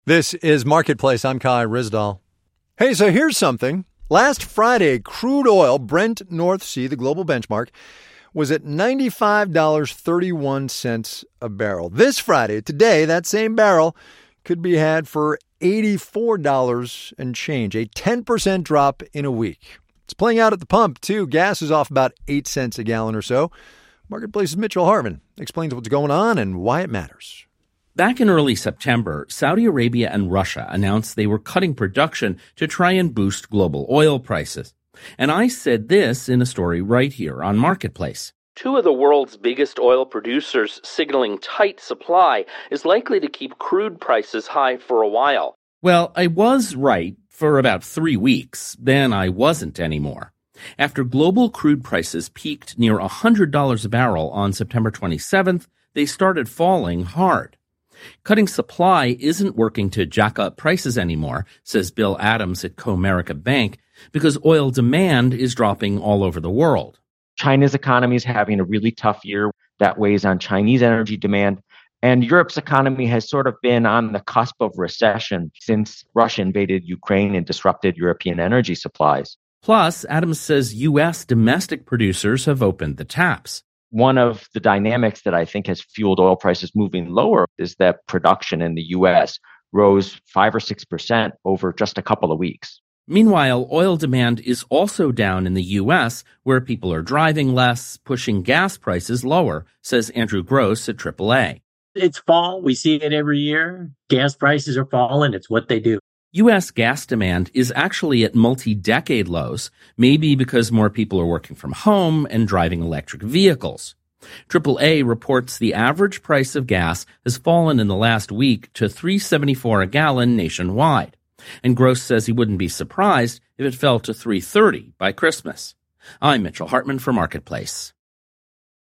This is Marketplace. I'm Kai Ryssdal. Hey, so here's something. Last Friday, crude oil, Brent North Sea, the global benchmark, was at $95.31 a barrel. This Friday, today, that same barrel could be had for $84 and change, a 10% drop in a week. It's playing out at the pump, too. Gas is off about 8 cents a gallon or so. Marketplace's Mitchell Hartman explains what's going on and why it matters. Back in early September, Saudi Arabia and Russia announced they were cutting production to try and boost global oil prices. And I said this in a story right here on Marketplace. Two of the world's biggest oil producers signaling tight supply is likely to keep crude prices high for a while. Well, I was right for about 3 weeks. Then I wasn't anymore. After global crude prices peaked near $100 a barrel on September 27th, they started falling hard. Cutting supply isn't working to jack up prices anymore, says Bill Adams at Comerica Bank, because oil demand is dropping all over the world. China's economy is having a really tough year. That weighs on Chinese energy demand. And Europe's economy has sort of been on the cusp of recession since Russia invaded Ukraine and disrupted European energy supplies. Plus, Adams says U.S. domestic producers have opened the taps. One of the dynamics that I think has fueled oil prices moving lower is that production in the U.S. rose 5 or 6% over just a couple of weeks. Meanwhile, oil demand is also down in the U.S., where people are driving less, pushing gas prices lower, says Andrew Gross at AAA. It's fall. We see it every year. Gas prices are falling. It's what they do. U.S. gas demand is actually at multi-decade lows, maybe because more people are working from home and driving electric vehicles. AAA reports the average price of gas has fallen in the last week to $3.74 a gallon nationwide. And Gross says he wouldn't be surprised if it fell to $3.30 by Christmas. I'm Mitchell Hartman for Marketplace.